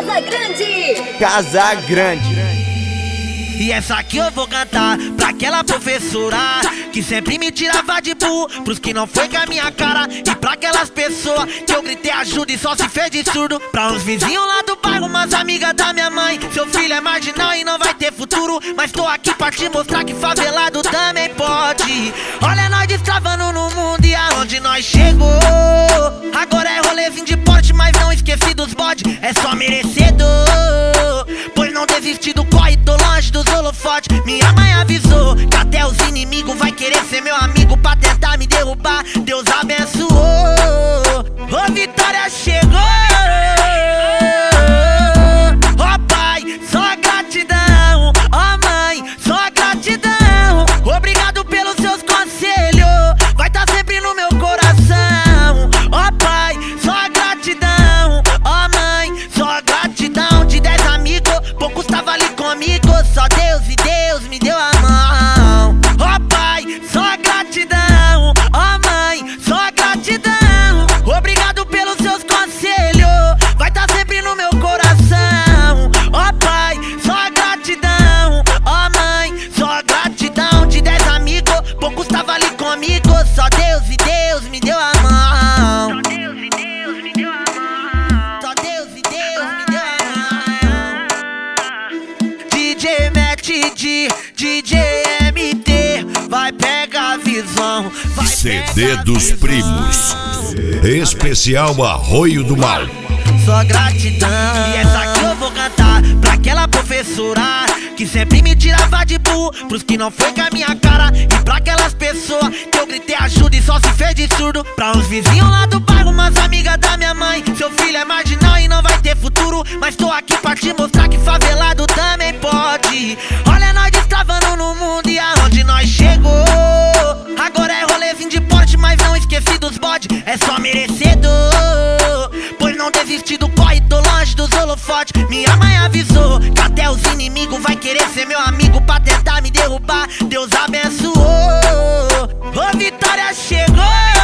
Casagrande. Casagrande. E essa aqui eu vou cantar pra aquela professora que sempre me tirava de burro, pros que não foi com a minha cara. E pra aquelas pessoas que eu gritei ajuda e só se fez de surdo. Pra uns vizinhos lá do bairro, umas amigas da minha mãe. Seu filho é marginal e não vai ter futuro, mas tô aqui pra te mostrar que favelado também pode. Olha nós destravando no mundo e aonde nós chegou. Agora é rolezinho de porte, mas não esqueci dos bode. É só merecedor, pois não desisti do corre, tô longe dos holofotes. Minha mãe avisou que até os inimigos vai querer ser meu amigo pra tentar me derrubar. Deus abençoou, ô vitória chegou. Ó pai, só gratidão. Ó mãe, só gratidão. Obrigado pelos seus conselhos, vai tá sempre no meu coração. Ó pai, só gratidão. Ó mãe, só gratidão. De 10 amigos, poucos tava ali comigo. Só Deus e Deus me deu a mão. Ó pai, só gratidão. Ó mãe, só gratidão. Obrigado pelos seus conselhos, vai tá sempre no meu coração. Ó pai, só gratidão. Ó mãe, só gratidão. De 10 amigos, poucos tava ali comigo. Só Deus e Deus me deu a mão. Só Deus e Deus me deu a mão. Só Deus e Deus me deu a mão. DJ Matt, DJ MT, vai pegar a visão. Vai CD dos Primos, especial Arroio do Mal. Só gratidão. E essa aqui eu vou cantar pra aquela professora que sempre me tirava de burro, pros que não foi com a minha cara. E pra aquelas pessoas que eu gritei ajuda e só se fez de surdo. Pra uns vizinhos lá do bairro, umas amigas da minha mãe. Seu filho é marginal e não vai ter futuro, mas tô aqui pra te mostrar que favelado também pode. Olha nós destravando no mundo e aonde nós chegou. Agora é rolezinho de porte, mas não esqueci dos bode. É só merecedor, pois não desisti do corre, tô longe dos holofotes. Minha mãe avisou que até os inimigos vai querer ser meu amigo pra tentar me derrubar. Deus abençoou, ô vitória chegou.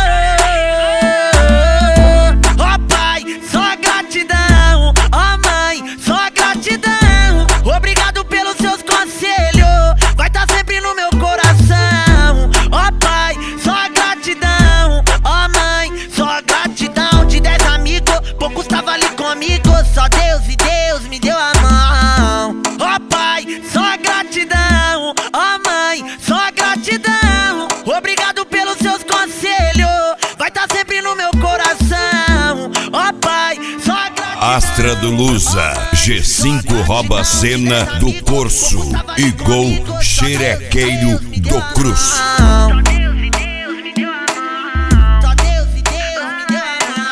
Ó pai, só gratidão. Ó mãe, só gratidão. Obrigado pelos seus conselhos, vai tá sempre no meu coração. Ó pai, só gratidão. Ó mãe, só gratidão. De 10 amigos, poucos tava ali comigo. Só Deus e Deus me deu a mão. Ó pai, só gratidão. Ó mãe, só gratidão. Obrigado pelos seus conselhos, vai tá sempre no meu coração. Ó pai, só gratidão. Astra do Lusa, G5 rouba a cena do Corso e Gol Xerequeiro do Cruz. Só Deus e Deus me deu a mão. Só Deus e Deus me deu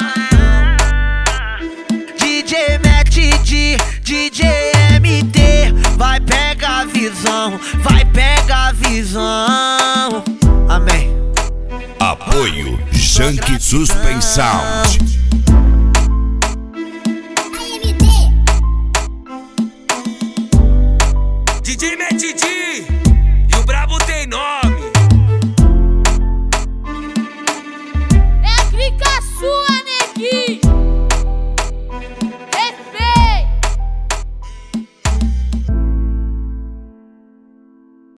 a mão. DJ Matt, DJ MT, vai pegar a visão, vai pegar a visão. Amém. Apoio Junk Suspense Sound.